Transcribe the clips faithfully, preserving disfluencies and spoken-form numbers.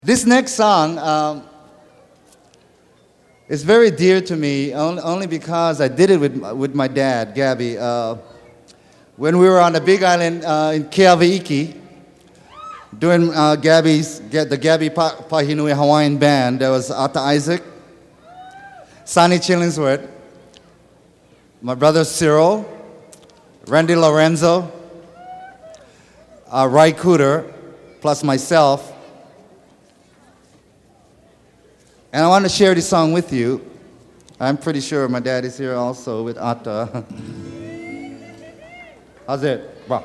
This next song um, is very dear to me only, only because I did it with, with my dad, Gabby. Uh, when we were on the Big Island uh, in Keawe'iki, doing uh, Gabby's, the Gabby pa- Pahinui Hawaiian Band, there was Ata Isaac, Sonny Chillingsworth, my brother Cyril, Randy Lorenzo, uh, Ray Cooter, plus myself. And I want to share this song with you. I'm pretty sure my dad is here also with Atta. How's it? Wow.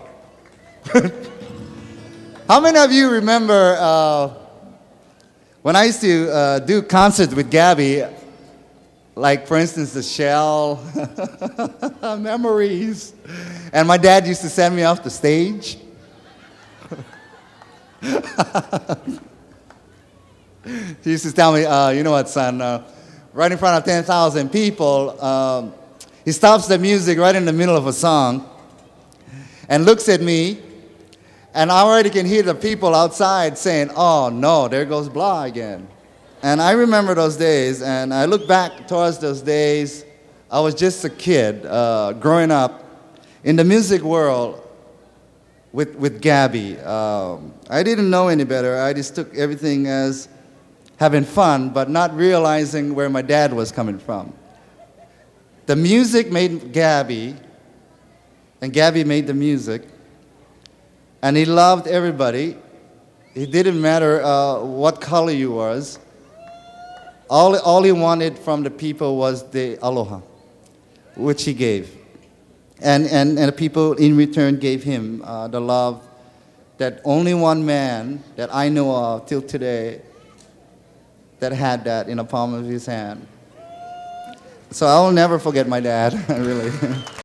How many of you remember uh, when I used to uh, do concerts with Gabby, like for instance the Shell, memories, and my dad used to send me off the stage? He used to tell me, uh, you know what, son, uh, right in front of ten thousand people, um, he stops the music right in the middle of a song and looks at me, and I already can hear the people outside saying, oh, no, there goes blah again. And I remember those days, and I look back towards those days. I was just a kid uh, growing up in the music world with, with Gabby. Um, I didn't know any better. I just took everything as having fun, but not realizing where my dad was coming from. The music made Gabby, and Gabby made the music, and he loved everybody. It didn't matter uh, what color you was. All, all he wanted from the people was the aloha, which he gave. And, and, and the people in return gave him uh, the love that only one man that I know of till today that had that in the palm of his hand. So I will never forget my dad, really.